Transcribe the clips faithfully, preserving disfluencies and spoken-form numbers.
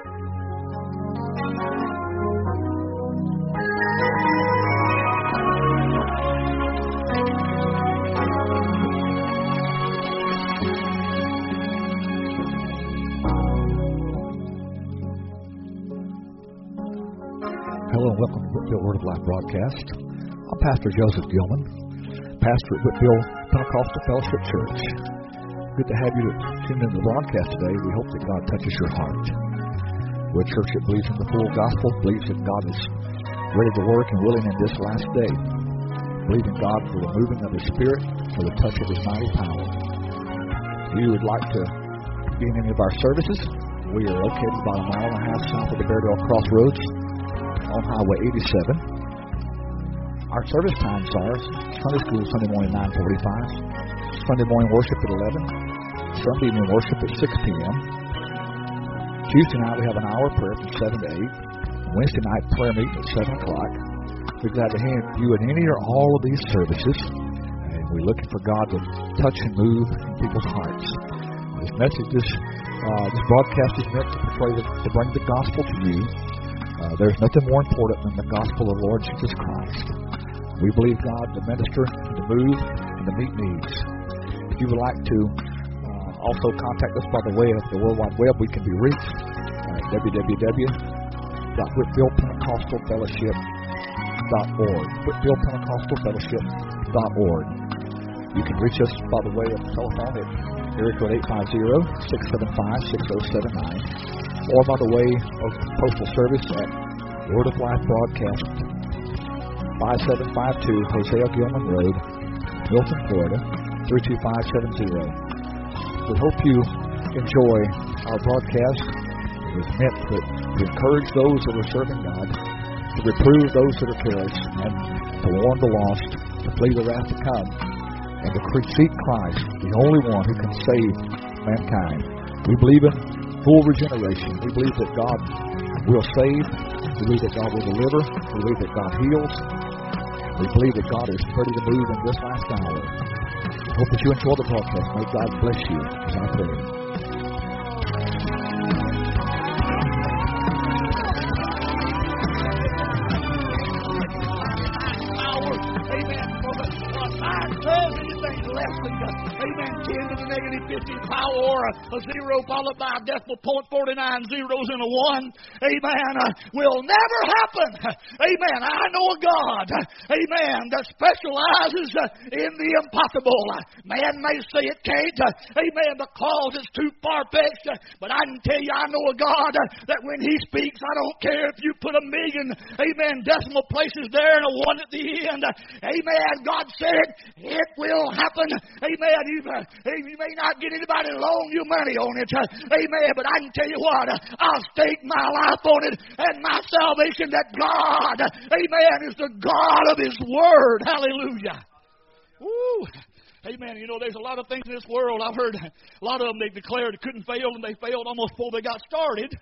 Hello and welcome to Whitfield Word of Life broadcast. I'm Pastor Joseph Gilman, pastor at Whitfield Pentecostal Fellowship Church. Good to have you tune in to the broadcast today. We hope that God touches your heart. We're a church that believes in the full gospel, believes that God is ready to work and willing in this last day. Believe in God for the moving of His Spirit, for the touch of His mighty power. If you would like to be in any of our services, we are located about a mile and a half south of the Bairdale Crossroads on Highway eighty-seven. Our service times are Sunday school Sunday morning nine forty-five, Sunday morning worship at eleven, Sunday evening worship at six p.m. Tuesday night we have an hour of prayer from seven to eight. Wednesday night prayer meeting at seven o'clock. We're glad to have you in any or all of these services, and we're looking for God to touch and move in people's hearts. This message, this, uh, this broadcast is meant to portray the, to bring the gospel to you. Uh, there's nothing more important than the gospel of Lord Jesus Christ. We believe God to minister, to move, and to meet needs. If you would like to uh, also contact us by the way of the World Wide Web, we can be reached at w w w dot whitfield pentecostal fellowship dot org. whitfield pentecostal fellowship dot org. You can reach us by the way of telephone at area code eight five zero, six seven five, six zero seven nine. Or by the way of postal service at Word of Life Broadcast, five seven five two Hosea Gilman Road, Milton, Florida, three two five seven zero. We hope you enjoy our broadcast. It is meant to encourage those that are serving God, to reprove those that are careless, and to warn the lost, to flee the wrath to come, and to seek Christ, the only one who can save mankind. We believe in full regeneration. We believe that God will save. We believe that God will deliver. We believe that God heals. We believe that God is ready to move in this last hour. I hope that you enjoy the broadcast. May God bless you as I pray. Amen. ten to the negative fifty power, or a zero followed by a decimal point, forty-nine zeros and a one. Amen. Uh, will never happen. Amen. I know a God. Amen. That specializes uh, in the impossible. Man may say it can't. Uh, amen. Because it's too far-fetched. Uh, but I can tell you, I know a God uh, that when He speaks, I don't care if you put a million, amen, decimal places there and a one at the end. Uh, amen. God said it. It will happen. Amen. You, uh, you may not get anybody to loan you money on it. Uh, amen. But I can tell you what, uh, I'll stake my life on it and my salvation that God, uh, amen, is the God of His Word. Hallelujah. Woo. Amen. You know, there's a lot of things in this world. I've heard a lot of them, they declared it couldn't fail, and they failed almost before they got started.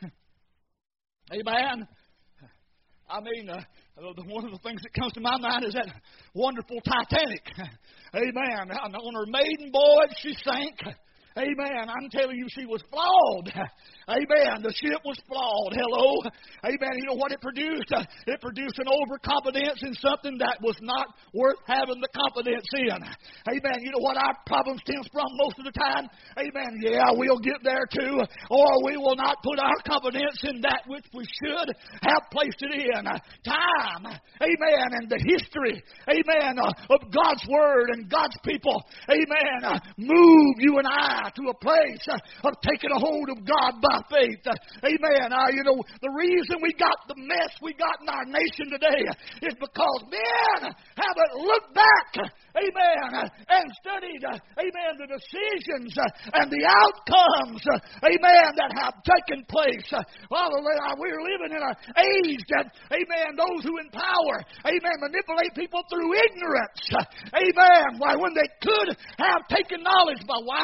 Amen. I mean, uh, one of the things that comes to my mind is that wonderful Titanic. Amen. On her maiden voyage, she sank. Amen. I'm telling you, she was flawed. Amen. The ship was flawed. Hello. Amen. You know what it produced? It produced an overconfidence in something that was not worth having the confidence in. Amen. You know what our problem stems from most of the time? Amen. Yeah, we'll get there too. Or we will not put our confidence in that which we should have placed it in. Time. Amen. And the history. Amen. Of God's Word and God's people. Amen. Move you and I to a place of taking a hold of God by faith. Amen. Uh, you know, the reason we got the mess we got in our nation today is because men haven't looked back, amen, and studied, amen, the decisions and the outcomes, amen, that have taken place. Well, we're living in an age that, amen, those who in power, amen, manipulate people through ignorance. Amen. Why, when they could have taken knowledge, my wife did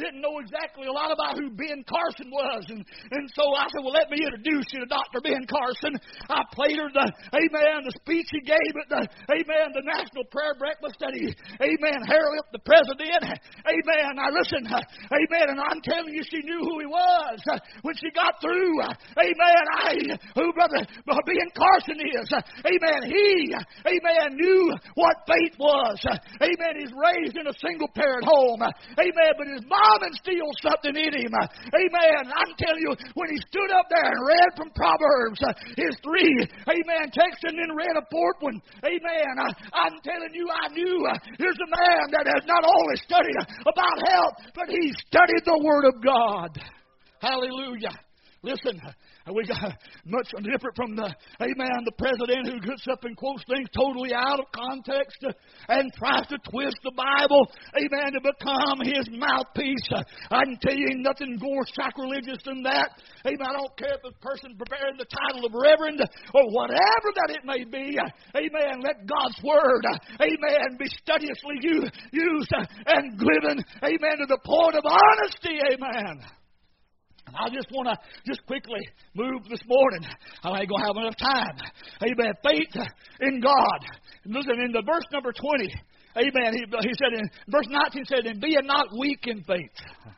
didn't know exactly a lot about who Ben Carson was. And, and so I said, well, let me introduce you to Doctor Ben Carson. I played her the, amen, the speech he gave at the, amen, the National Prayer Breakfast that he, amen, heralded up the president. Amen. Now listen, amen, and I'm telling you, she knew who he was. When she got through, amen, I, who Brother Ben Carson is, amen, he, amen, knew what faith was. Amen, he's raised in a single-parent home. Amen, but his mom instilled something in him. Amen, I'm telling you, when he stood up there and read from Proverbs, his three, amen, texts and then read a fourth one. Amen, I'm telling you, I knew here's a man that has not only studied about health, but he studied the Word of God. Hallelujah. Listen, we got much different from the, amen, the president who gets up and quotes things totally out of context and tries to twist the Bible, amen, to become his mouthpiece. I can tell you ain't nothing more sacrilegious than that. Amen, I don't care if the person bearing the title of reverend or whatever that it may be. Amen, let God's Word, amen, be studiously used and given, amen, to the point of honesty, amen. I just want to just quickly move this morning. I ain't going to have enough time. Amen. Faith in God. Listen, in the verse number twenty, amen, he, he said in verse nineteen, said, and be not weak in faith.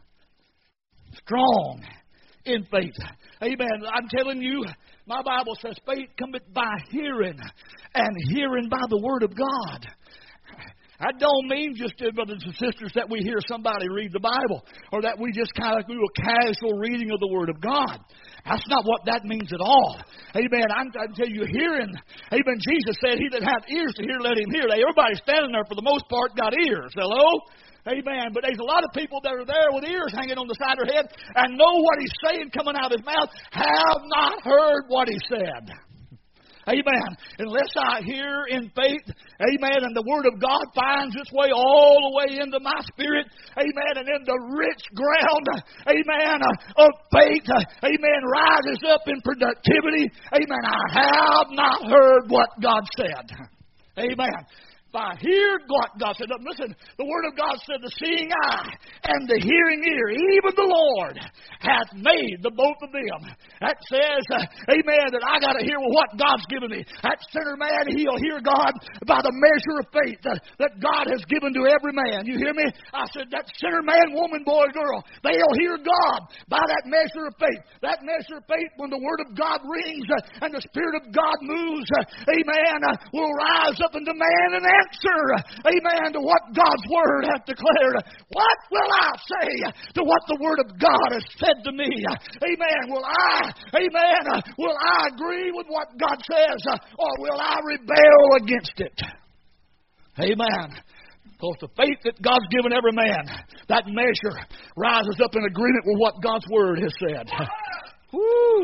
Strong in faith. Amen. I'm telling you, my Bible says faith cometh by hearing, and hearing by the Word of God. That don't mean just, brothers and sisters, that we hear somebody read the Bible or that we just kind of do a casual reading of the Word of God. That's not what that means at all. Amen. I'm, I'm telling you, hearing. Amen. Jesus said, he that hath ears to hear, let him hear. Everybody standing there, for the most part, got ears. Hello? Amen. But there's a lot of people that are there with ears hanging on the side of their head and know what he's saying coming out of his mouth, have not heard what he said. Amen. Unless I hear in faith, amen, and the Word of God finds its way all the way into my spirit, amen, and in the rich ground, amen, of faith, amen, rises up in productivity, amen, I have not heard what God said. Amen. If I hear what God said, listen, the Word of God said, the seeing eye and the hearing ear, even the Lord hath made the both of them. That says, uh, amen, that I got to hear what God's given me. That sinner man, he'll hear God by the measure of faith uh, that God has given to every man. You hear me? I said, that sinner man, woman, boy, girl, they'll hear God by that measure of faith. That measure of faith, when the Word of God rings uh, and the Spirit of God moves, uh, amen, uh, will rise up and demand an answer, amen, to what God's Word hath declared. What will I say to what the Word of God has said to me? Amen. Will I, amen, will I agree with what God says, or will I rebel against it? Amen. Because the faith that God's given every man, that measure rises up in agreement with what God's Word has said. Woo!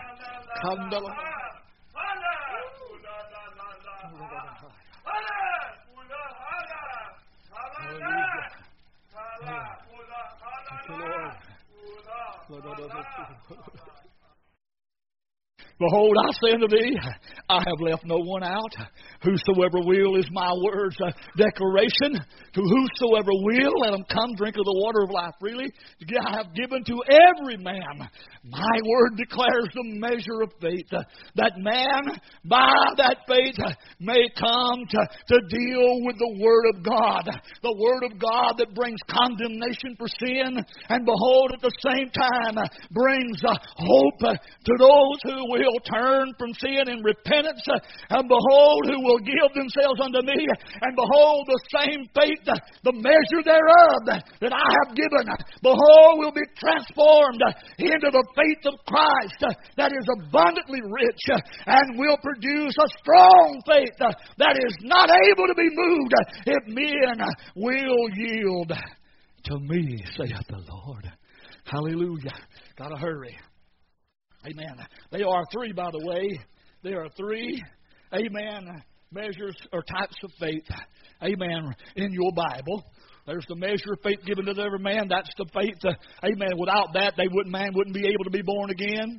Behold, I say unto thee, I have left no one out. Whosoever will is my word's uh, declaration. To whosoever will, let him come drink of the water of life freely. I have given to every man. My word declares the measure of faith. Uh, that man, by that faith, uh, may come to, to deal with the Word of God. The Word of God that brings condemnation for sin. And behold, at the same time, uh, brings uh, hope uh, to those who will turn from sin in repentance. Uh, and behold, who will give themselves unto me. And behold, the same faith, uh, the measure thereof uh, that I have given, uh, behold, will be transformed uh, into the faith of Christ uh, that is abundantly rich uh, and will produce a strong faith uh, that is not able to be moved uh, if men uh, will yield to me, saith the Lord. Hallelujah. Gotta hurry. Amen. They are three, by the way. There are three, amen, measures or types of faith, amen, in your Bible. There's the measure of faith given to every man. That's the faith. Uh, amen. Without that, they wouldn't, man wouldn't be able to be born again.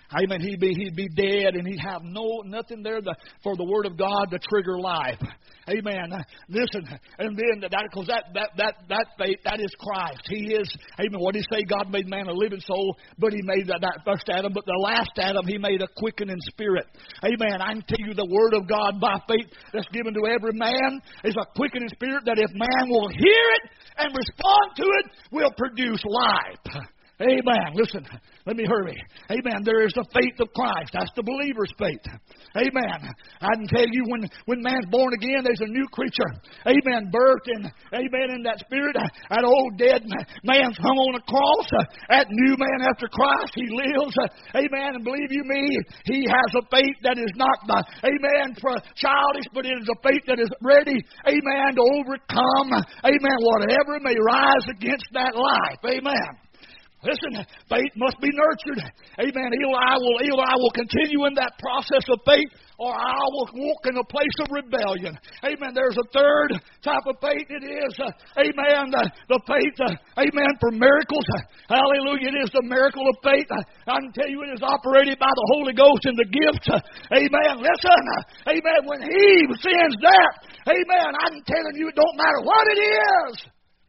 amen, he'd be, he'd be dead, and he'd have no nothing there to, for the Word of God to trigger life. Amen. Listen, and then that, because that, that, that, that faith, that is Christ. He is, amen, what did he say? God made man a living soul, but he made that, that first Adam, but the last Adam, he made a quickening spirit. Amen. I can tell you the Word of God by faith that's given to every man is a quickening spirit that if man will hear it and respond to it, will produce life. Amen. Listen, let me hurry. Amen. There is the faith of Christ. That's the believer's faith. Amen. I can tell you when, when man's born again, there's a new creature. Amen. Birthed in, amen, in that spirit. That old dead man's hung on a cross. That new man after Christ, he lives. Amen. And believe you me, he has a faith that is not, amen, childish, but it is a faith that is ready, amen, to overcome, amen, whatever may rise against that life. Amen. Listen, faith must be nurtured. Amen. Either I will, either I will continue in that process of faith, or I will walk in a place of rebellion. Amen. There's a third type of faith. It is, uh, amen, the, the faith, uh, amen, for miracles. Hallelujah. It is the miracle of faith. I can tell you it is operated by the Holy Ghost and the gifts. Amen. Listen, uh, amen, when He sends that, amen, I'm telling you it don't matter what it is.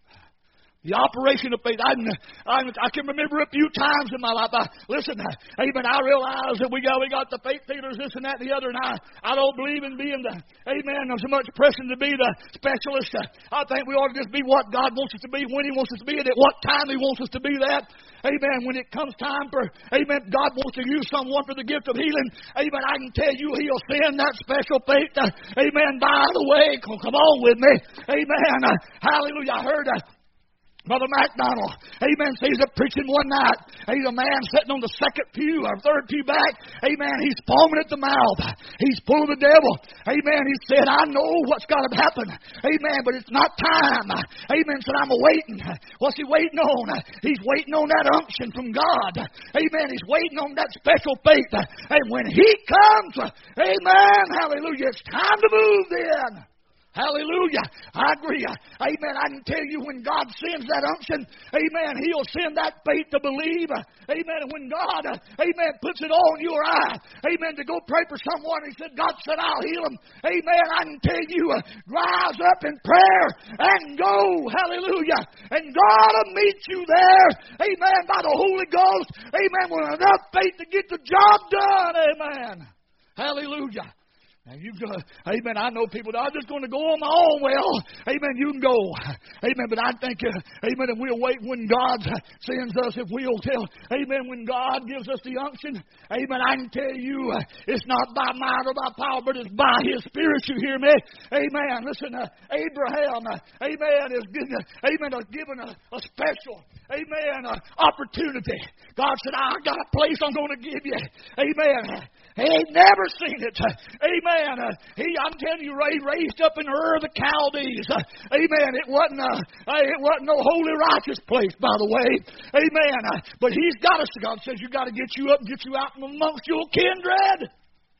The operation of faith. I, I, I can remember a few times in my life. I, listen, amen, I realize that we got we got the faith healers, this and that and the other, and I, I don't believe in being the, amen, so much pressing to be the specialist. I think we ought to just be what God wants us to be, when He wants us to be, and at what time He wants us to be that. Amen. When it comes time for, amen, God wants to use someone for the gift of healing. Amen. I can tell you He'll send that special faith. Uh, amen. By the way, come, come on with me. Amen. Uh, hallelujah. I heard uh, Brother McDonald, amen, says he's preaching one night. He's a man sitting on the second pew or third pew back. Amen. He's foaming at the mouth. He's full of the devil. Amen. He said, I know what's got to happen. Amen. But it's not time. Amen. Said, I'm waiting. What's he waiting on? He's waiting on that unction from God. Amen. He's waiting on that special faith. And when He comes, amen, hallelujah, it's time to move then. Hallelujah. I agree. Amen. I can tell you when God sends that unction, amen, He'll send that faith to believe. Amen. And when God, amen, puts it on your eye, amen, to go pray for someone, He said, God said, I'll heal them. Amen. I can tell you, rise up in prayer and go. Hallelujah. And God will meet you there. Amen. By the Holy Ghost. Amen. With enough faith to get the job done. Amen. Hallelujah. Now you go, amen, I know people, I'm just going to go on my own. Well, amen, you can go. Amen, but I think, uh, amen, and we'll wait when God sends us, if we'll tell, amen, when God gives us the unction, amen, I can tell you, uh, it's not by might or by power, but it's by His Spirit, you hear me? Amen. Listen, uh, Abraham, uh, amen, is given, amen, is given a, a special, amen, uh, opportunity. God said, I got a place I'm going to give you. Amen. He ain't never seen it. Amen. Uh, he, I'm telling you, Ray, raised up in Ur of the Chaldees. Uh, amen. It wasn't, uh, it wasn't no holy righteous place, by the way. Amen. Uh, but He's got us. God says you got to get you up and get you out from amongst your kindred.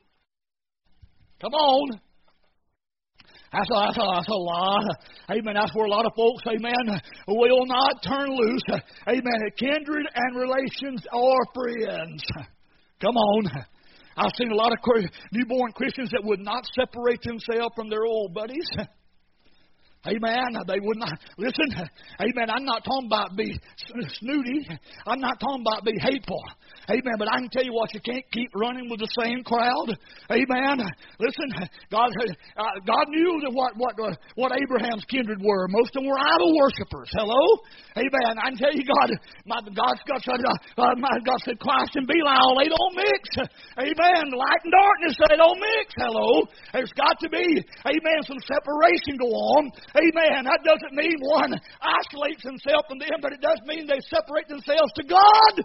Come on. That's a, that's, a, that's a lot. Amen. That's where a lot of folks, amen, will not turn loose. Amen. Kindred and relations are friends. Come on. I've seen a lot of newborn Christians that would not separate themselves from their old buddies. Amen. They would not. Listen, amen, I'm not talking about be snooty. I'm not talking about be hateful. Amen. But I can tell you what, you can't keep running with the same crowd. Amen. Listen, God uh, God knew that what what uh, what Abraham's kindred were. Most of them were idol worshipers. Hello? Amen. I can tell you, God, my, God's God said, uh, uh, my God said, Christ and Belial, they don't mix. Amen. Light and darkness, they don't mix. Hello? There's got to be, amen, some separation go on. Amen. That doesn't mean one isolates himself from them, but it does mean they separate themselves to God.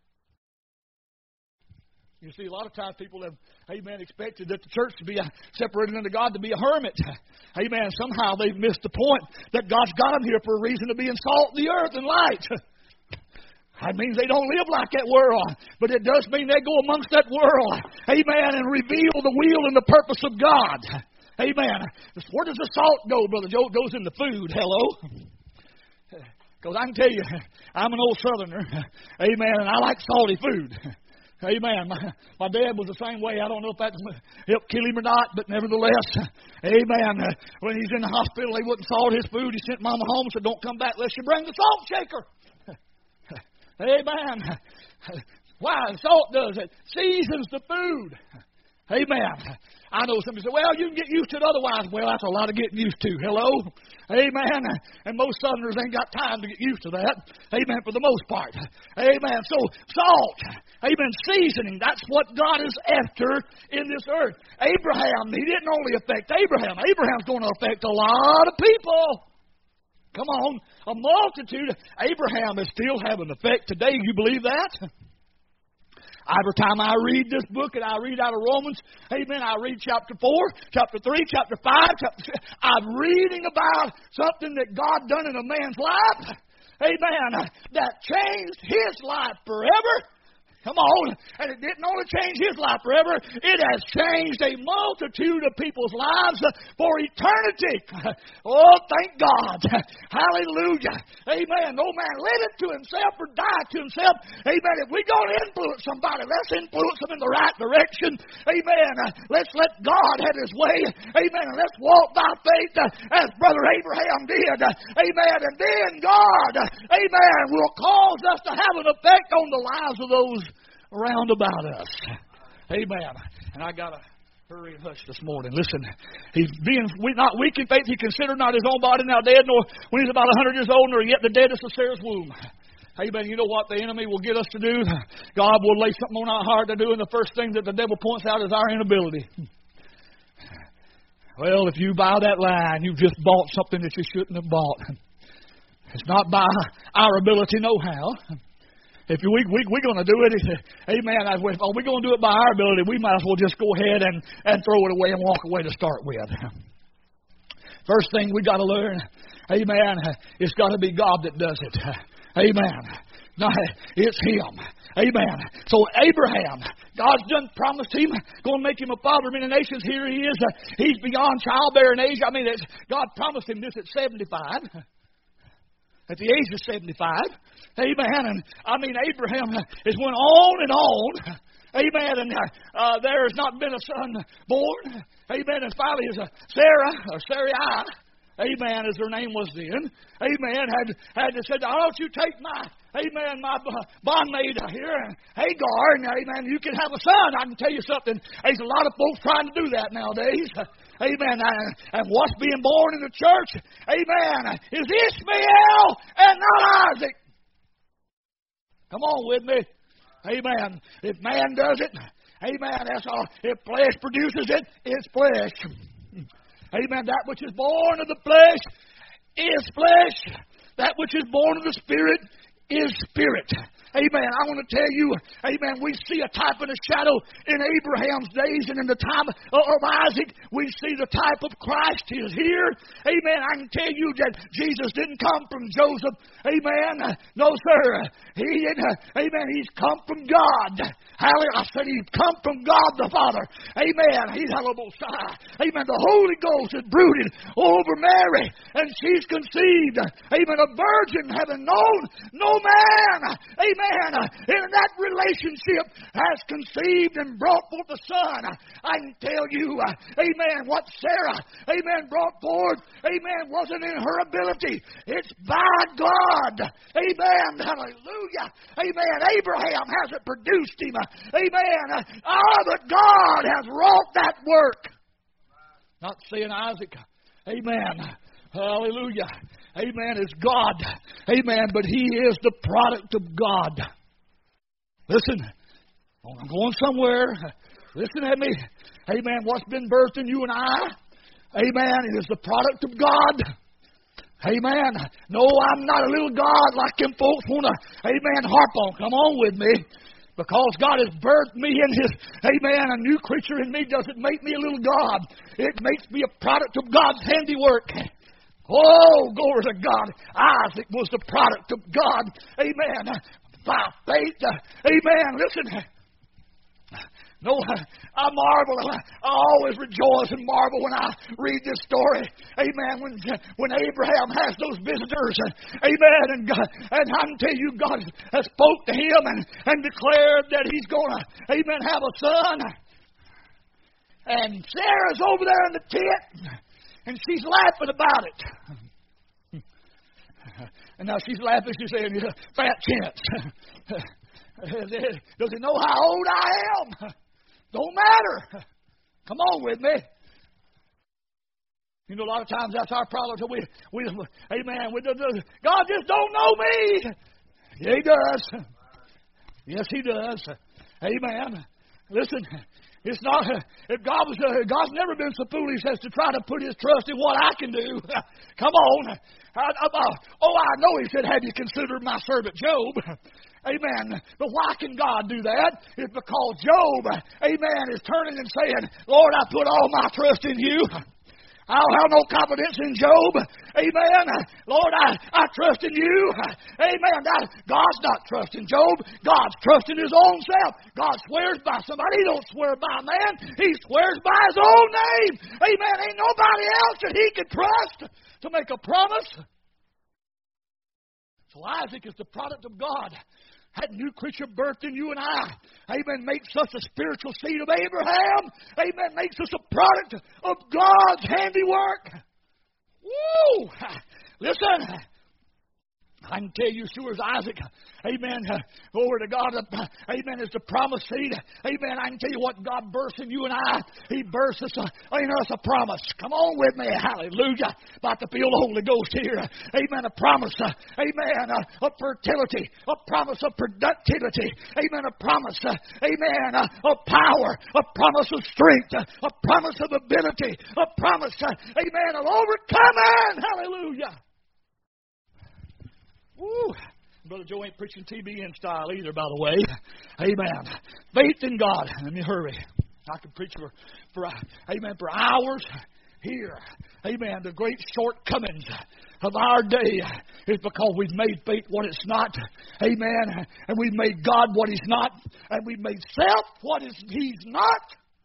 You see, a lot of times people have, amen, expected that the church to be separated unto God, to be a hermit. Amen. Somehow they've missed the point that God's got them here for a reason to be in salt of the earth and light. That means they don't live like that world, but it does mean they go amongst that world, amen, and reveal the will and the purpose of God. Amen. Where does the salt go, Brother Joe? It goes in the food. Hello? Because I can tell you, I'm an old Southerner. Amen. And I like salty food. Amen. My, my dad was the same way. I don't know if that helped kill him or not, but nevertheless, amen. When he's in the hospital, he wouldn't salt his food. He sent Mama home and said, don't come back unless you bring the salt shaker. Amen. Why? Salt does it. Seasons the food. Amen. I know somebody say, well, you can get used to it otherwise. Well, that's a lot of getting used to. Hello? Amen. And most Southerners ain't got time to get used to that. Amen, for the most part. Amen. So, salt. Amen. Seasoning. That's what God is after in this earth. Abraham, he didn't only affect Abraham. Abraham's going to affect a lot of people. Come on. A multitude. Abraham is still having an effect today. You believe that? Every time I read this book and I read out of Romans, amen, I read chapter four, chapter three, chapter five, chapter six. I'm reading about something that God done in a man's life, amen, that changed his life forever. Come on. And it didn't only change his life forever. It has changed a multitude of people's lives for eternity. Oh, thank God. Hallelujah. Amen. No man liveth to himself or die to himself. Amen. If we're going to influence somebody, let's influence them in the right direction. Amen. Let's let God have his way. Amen. And let's walk by faith as Brother Abraham did. Amen. And then God, amen, will cause us to have an effect on the lives of those around about us. Amen. And I got to hurry and hush this morning. Listen, he's being not weak in faith. He considered not his own body now dead, nor when he's about one hundred years old, nor yet the deadest of Sarah's womb. Amen. You know what the enemy will get us to do? God will lay something on our heart to do, and the first thing that the devil points out is our inability. Well, if you buy that line, you've just bought something that you shouldn't have bought. It's not by our ability, no how. If we, we, we're going to do it, amen, if we're going to do it by our ability, we might as well just go ahead and, and throw it away and walk away to start with. First thing we got to learn, amen, it's got to be God that does it. Amen. No, it's Him. Amen. So Abraham, God's done promised him, going to make him a father of many nations. Here he is. He's beyond childbearing age. I mean, it's, God promised him this at seventy-five. At the age of seventy-five. Amen. And I mean, Abraham has went on and on. Amen. And uh, there has not been a son born. Amen. And finally, is a Sarah, or Sarai, amen, as her name was then. Amen. Had had to said, "Why don't you take my, amen, my bondmaid here, Hagar, and amen, you can have a son." I can tell you something. There's a lot of folks trying to do that nowadays. Amen. And what's being born in the church, amen, is Ishmael and not Isaac. Come on with me. Amen. If man does it, amen, that's all. If flesh produces it, it's flesh. Amen. That which is born of the flesh is flesh. That which is born of the Spirit is spirit. Amen. I want to tell you, amen, we see a type and a shadow in Abraham's days, and in the time of Isaac, we see the type of Christ is here. Amen. I can tell you that Jesus didn't come from Joseph. Amen. No, sir. He didn't. Amen. He's come from God. Hallelujah. I said he's come from God the Father. Amen. He's hallelujah. Amen. The Holy Ghost is brooded over Mary, and she's conceived. Amen. A virgin having known no man. Amen. Man, in that relationship has conceived and brought forth a son. I can tell you, amen, what Sarah, amen, brought forth, amen, wasn't in her ability. It's by God. Amen. Hallelujah. Amen. Abraham hasn't produced him. Amen. Ah, but God has wrought that work. Not saying Isaac. Amen. Hallelujah. Amen, is God. Amen, but He is the product of God. Listen, I'm going somewhere. Listen at me. Amen, what's been birthed in you and I, amen, it is the product of God. Amen. No, I'm not a little God like them folks want to, amen, harp on. Come on with me. Because God has birthed me in His, amen, a new creature in me doesn't make me a little God. It makes me a product of God's handiwork. Oh, glory to God. Isaac was the product of God. Amen. By faith. Amen. Listen. No, I marvel. I always rejoice and marvel when I read this story. Amen. When when Abraham has those visitors. Amen. And God, and I can tell you, God has spoke to him and, and declared that he's going to, amen, have a son. And Sarah's over there in the tent, and she's laughing about it. And now she's laughing. She's saying, "Fat chance." Does he know how old I am? Don't matter. Come on with me. You know, a lot of times that's our problem. So we, we, amen. We, God just don't know me. Yeah, He does. Yes, He does. Amen. Listen, it's not. If God was, uh, God's never been so foolish as to try to put His trust in what I can do. Come on. I, I, oh, I know He said, "Have you considered my servant Job?" Amen. But why can God do that? It's because Job, amen, is turning and saying, "Lord, I put all my trust in you. I don't have no confidence in Job. Amen. Lord, I, I trust in you." Amen. God's not trusting Job. God's trusting His own self. God swears by somebody. He don't swear by man. He swears by His own name. Amen. Ain't nobody else that He can trust to make a promise. So Isaac is the product of God. That new creature birthed in you and I. Amen. Makes us a spiritual seed of Abraham. Amen. Makes us a product of God's handiwork. Woo! Listen. I can tell you, sure as Isaac, amen, uh, glory to God, uh, amen, is the promised seed. Amen, I can tell you what God bursts in you and I. He bursts us, uh, in us a promise. Come on with me, hallelujah. About to feel the Holy Ghost here. Amen, a promise, uh, amen, uh, of fertility, a promise of productivity. Amen, a promise, uh, amen, uh, of power, a promise of strength, uh, a promise of ability, a promise, uh, amen, of overcoming. Hallelujah. Woo. Brother Joe ain't preaching T B N style either, by the way. Amen. Faith in God. Let me hurry. I can preach for, for amen, for hours here. Amen. The great shortcomings of our day is because we've made faith what it's not. Amen. And we've made God what He's not. And we've made self what is He's not.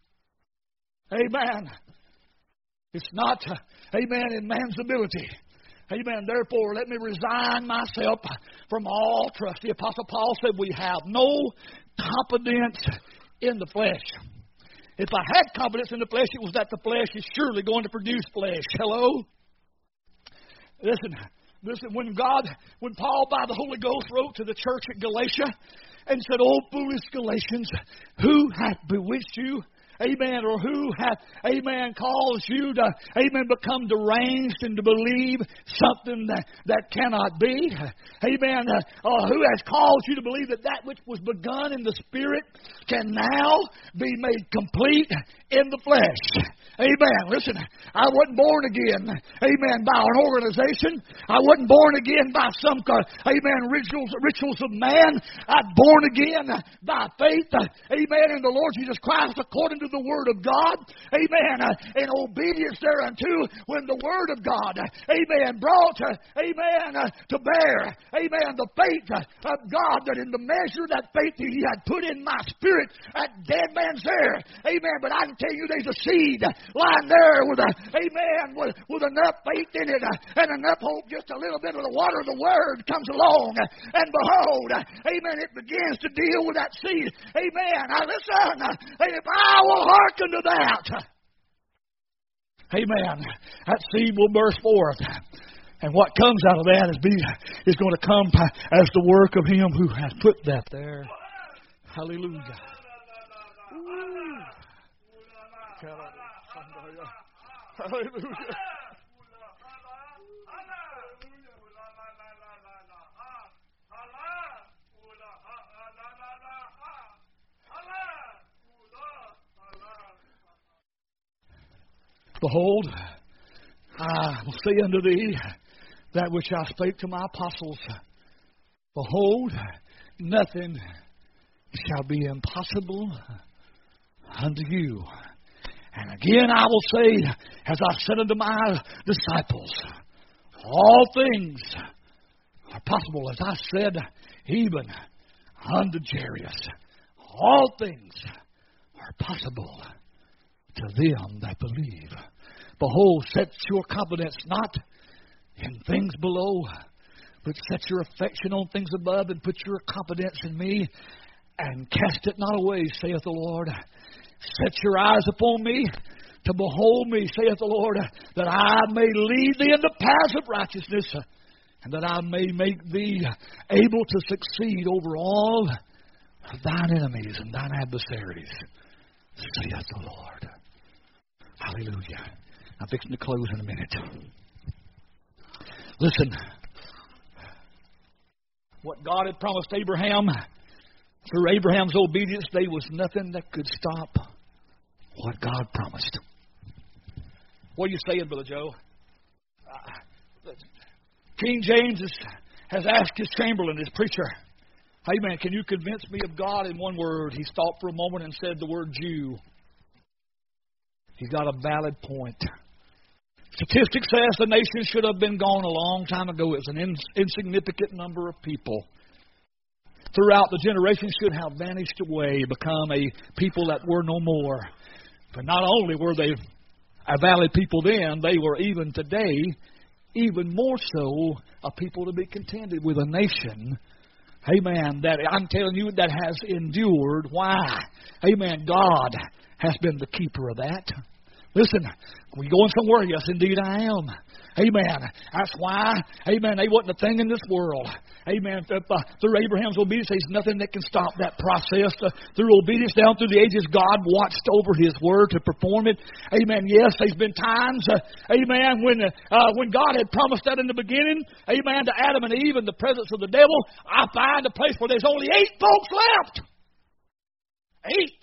Amen. It's not, amen, in man's ability. Amen. Therefore, let me resign myself from all trust. The Apostle Paul said we have no confidence in the flesh. If I had confidence in the flesh, it was that the flesh is surely going to produce flesh. Hello? Listen, listen. When God, when Paul by the Holy Ghost wrote to the church at Galatia and said, "O foolish Galatians, who hath bewitched you? Amen, or who hath, amen, caused you to, amen, become deranged and to believe something that, that cannot be? Amen, uh, uh, who has caused you to believe that that which was begun in the Spirit can now be made complete in the flesh?" Amen. Listen, I wasn't born again, amen, by an organization. I wasn't born again by some, uh, amen, rituals, rituals of man. I'm born again by faith, uh, amen, in the Lord Jesus Christ according to the Word of God. Amen. Uh, in obedience thereunto when the Word of God, uh, amen, brought, uh, amen, uh, to bear, amen, the faith uh, of God, that in the measure that faith that He had put in my spirit, that dead man's there. Amen. But I can tell you there's a seed lying there with a, amen, with, with enough faith in it uh, and enough hope, just a little bit of the water of the Word comes along, uh, and behold, uh, amen, it begins to deal with that seed. Amen. Now listen, uh, and if I will hearken to that, amen, that seed will burst forth. And what comes out of that is, be, is going to come as the work of Him who has put that there. Hallelujah. Ooh. Hallelujah. Behold, I will say unto thee that which I spake to my apostles. Behold, nothing shall be impossible unto you. And again I will say, as I said unto my disciples, all things are possible, as I said even unto Jairus. All things are possible to them that believe. Behold, set your confidence not in things below, but set your affection on things above, and put your confidence in me, and cast it not away, saith the Lord. Set your eyes upon me, to behold me, saith the Lord, that I may lead thee in the paths of righteousness, and that I may make thee able to succeed over all thine enemies and thine adversaries, saith the Lord. Hallelujah. I'm fixing to close in a minute. Listen, what God had promised Abraham, through Abraham's obedience, there was nothing that could stop what God promised. What are you saying, Brother Joe? Uh, King James is, has asked his chamberlain, his preacher, hey man, can you convince me of God in one word? He stopped for a moment and said the word Jew. He's got a valid point. Statistics says the nation should have been gone a long time ago. It's an ins- insignificant number of people. Throughout the generations should have vanished away, become a people that were no more. But not only were they a valid people then, they were even today, even more so, a people to be contended with, a nation, amen, that I'm telling you that has endured. Why? Amen. God has been the keeper of that. Listen, we going somewhere? Yes, indeed I am. Amen. That's why, amen, they wasn't a thing in this world. Amen. Uh, through Abraham's obedience, there's nothing that can stop that process. Uh, through obedience down through the ages, God watched over His Word to perform it. Amen. Yes, there's been times, uh, amen, when uh, uh, when God had promised that in the beginning, amen, to Adam and Eve in the presence of the devil, I find a place where there's only eight folks left. Eight.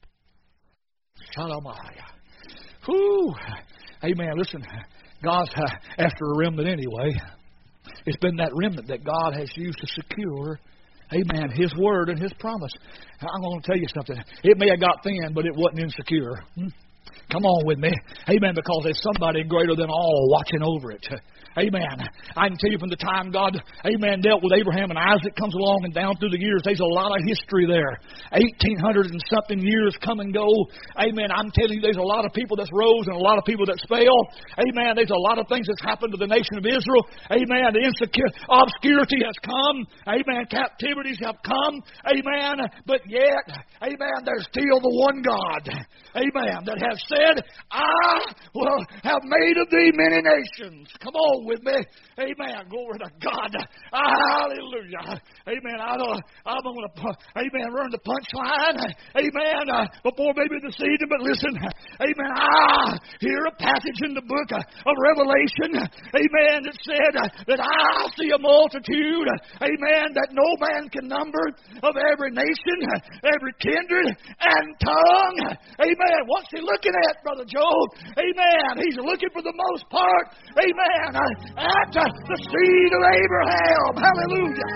Shalamaya. Whew. Amen. Listen, God's uh, after a remnant anyway. It's been that remnant that God has used to secure, amen, His Word and His promise. I'm going to tell you something. It may have got thin, but it wasn't insecure. Hmm? Come on with me. Amen. Because there's somebody greater than all watching over it. Amen. I can tell you from the time God, amen, dealt with Abraham and Isaac comes along and down through the years, there's a lot of history there. eighteen hundred and something years come and go. Amen. I'm telling you, there's a lot of people that's rose and a lot of people that's fell. Amen. There's a lot of things that's happened to the nation of Israel. Amen. The insecure, obscurity has come. Amen. Captivities have come. Amen. But yet, amen, there's still the one God. Amen. That has said, I will have made of thee many nations. Come on with me. Amen. Glory to God. Hallelujah. Amen. I don't, I'm going to, amen, learn the punchline. Amen. Uh, before maybe this evening, but listen. Amen. I hear a passage in the book of Revelation. Amen. That said uh, that I see a multitude. Amen. That no man can number, of every nation, every kindred and tongue. Amen. What's he looking at, Brother Job? Amen. He's looking for the most part. Amen. Uh, at uh, the seed of Abraham. Hallelujah.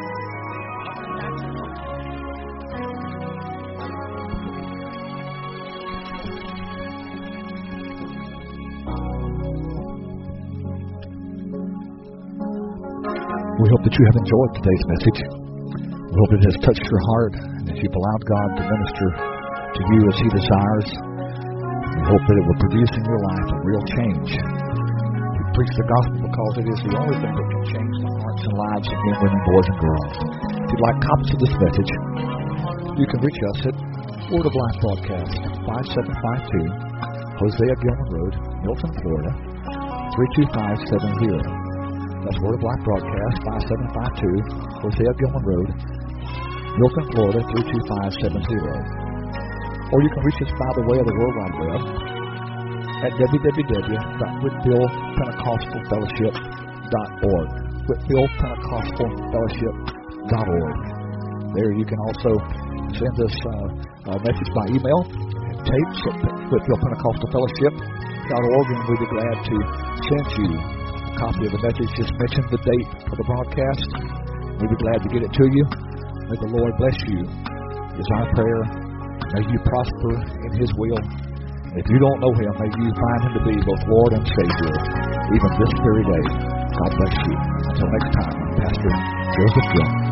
We hope that you have enjoyed today's message. We hope it has touched your heart and that you've allowed God to minister to you as He desires. We hope that it will produce in your life a real change. We preach the gospel because it is the only thing that can change the hearts and lives of men, women, boys, and girls. If you'd like copies of this message, you can reach us at Word of Life Broadcast, five seven five two, Hosea Gilman Road, Milton, Florida, three two five seven zero. That's Word of Life Broadcast, five seven five two, Hosea Gilman Road, Milton, Florida, three two five seven zero. Or you can reach us by the way of the World Wide Web at w w w dot whitfield pentecostal fellowship dot org. whitfield pentecostal fellowship dot org. There you can also send us uh, a message by email, tapes at whitfield pentecostal fellowship dot org, and we'd be glad to send you a copy of the message. Just mention the date for the broadcast. We'd be glad to get it to you. May the Lord bless you, is our prayer. May you prosper in His will. If you don't know Him, may you find Him to be both Lord and Savior, even this very day. God bless you. Until next time, I'm Pastor Joseph Gilman.